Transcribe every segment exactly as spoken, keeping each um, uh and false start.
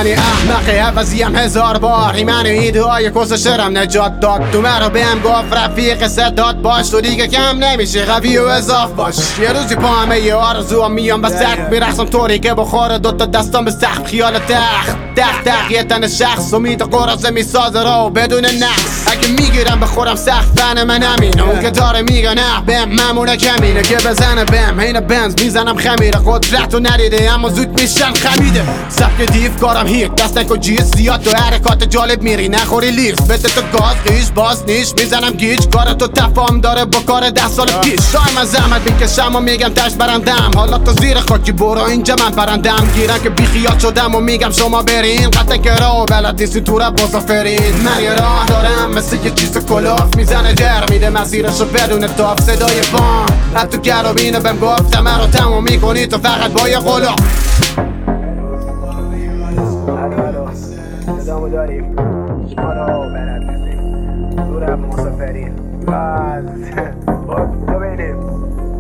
میزنی احمقی عوضیم هزار بار ایمن ایده های کسشرم نجات داد تو مرا بهم گفت رفیق صدات باش تو دیگه کم نمیشه قوی و اضاف باش یه روزی با همه یه آرزوام میام به سخت میرخصم طوری که بخوره دوتا دستان به سخت خیال تخت تخت تخت یه تن شخص امید قرصه میسازه رو بدون نقص اگه میگیرم بخورم سخت فن من همینه اون که داره میگه نه بهم ممونه کمینه که بزنه بهم حین بنز میزنم خمیره قدرت رو ندیده اما زود میشن خمیده سبک دیف کارم هیت دست نکن جیز زیاد تو حرکات جالب میری نخوری لیست بده تو گاز قیش باز نیش میزنم گیج کار تو تفاهم داره با کار ده سال پیش دایم از زحمت میکشم و میگم تش برندم حالا تو زیر خاکی برو اینجا من پرندم گیرن که بیخیال شدم و میگم شما برین قطعه که راه بلد نیستی تو رب مسافرین من یه راه دارم مثل یه چیز کلاف میزنه در میده مسیرشو بدون تاف صدای بام حتی گرابینه بهم گفتم من رو تموم میکنی تو فقط با یه غلاف صدامو داریم ما رو بلد نیستیم تو رب مسافرین باز تو بینیم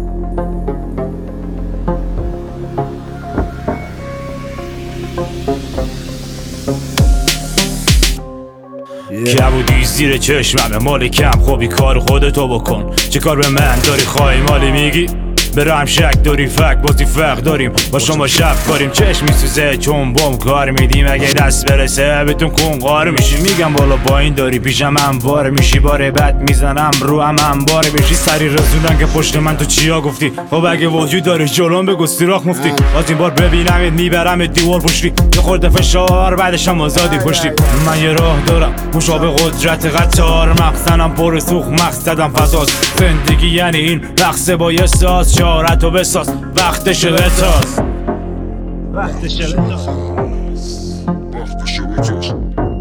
کبودی زیر چشممه مال کم خوبی کار خودتو بکن چه کار به من داری خواهی مالی میگی برم شک داری فک بازی فق داریم با شما شب کاریم چشم میسوزه چون بوم کار میدیم اگه دست برسه بهتون کن قار میشی میگم بالا با این داری پیشم انبار میشی باره بد میزنم رو هم انبار بشی سری رسوندن که پشت من تو چیا گفتی خب اگه وجود داری جلوم بگو سیراخ مفتی از این بار ببینم میبرم دیوار پشتی یه خورده فشار بعدش هم آزادی پشتی من یه راه دارم مشابه قدرت قطار مخزنم پر سوخ مقصدم فضاست زندگی یعنی این رقص با یه ساز شارت و بساز وقتش بتاز وقتش بتاز وقتش بتاز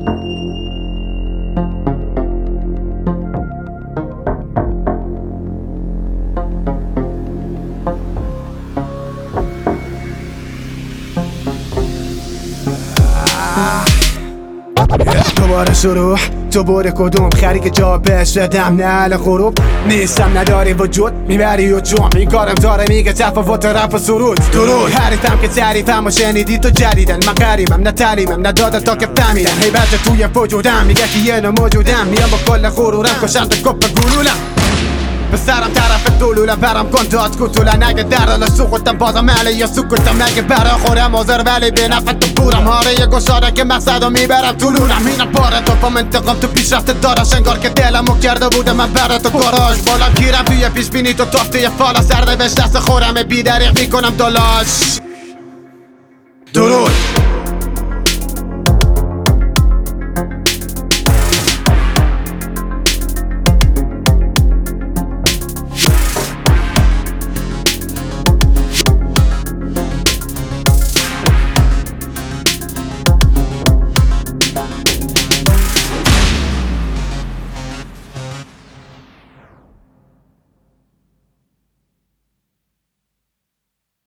دوباره شروع تو بوده کدوم خری که جا بهش بدم نه حل غروب نیستم نداری وجود میبری و جوم این کارم داره میگه تفاوت رپ و سرود درود حریفم که تعریفم و شنیدی تو جدیدن من غریبم نه تعلیمم نه داده تا که فهمیدن هیبت توی وجودم میگه که یه نو موجودم میام با کل غرورم کشم به کپ گلولم به سرم طرف دلولم برم کن داد کتولن اگه دردال سوختم بازم علی یا سکوتم اگه برا خورم آزر ولی به نفت تو پورم هاره یه گشاره که مقصدو میبرم طولونم اینم پاره تو پام انتقام تو پیشرفت دارش انگار که دلمو کرده بودم من بره تو گاراژ بالا گیرم توی پیش بینی تو تافته یه فالا سرده بهش دست خورم بی دریغ میکنم دلاش درود